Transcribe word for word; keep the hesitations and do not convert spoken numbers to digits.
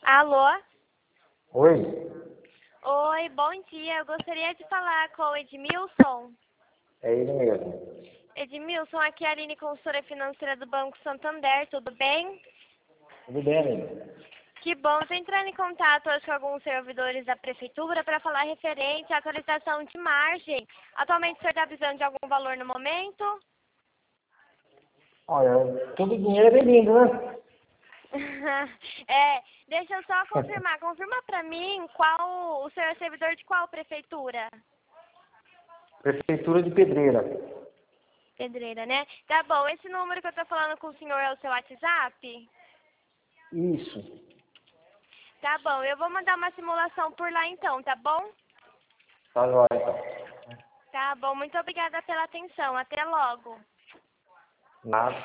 Alô? Oi? Oi, bom dia. Eu gostaria de falar com o Edmilson. É ele mesmo. Edmilson, aqui é a Aline, consultora financeira do Banco Santander, tudo bem? Tudo bem, amigo? Que bom. Estou entrando em contato hoje com alguns servidores da Prefeitura para falar referente à atualização de margem. Atualmente o senhor está precisando de algum valor no momento? Olha, todo dinheiro é bem-vindo, né? É, deixa eu só confirmar. Confirma para mim qual o senhor é servidor de qual prefeitura? Prefeitura de Pedreira. Pedreira, né? Tá bom. Esse número que eu tô falando com o senhor é o seu WhatsApp? Isso. Tá bom. Eu vou mandar uma simulação por lá então, tá bom? Tá jóia, então. Tá bom. Muito obrigada pela atenção. Até logo. Nada.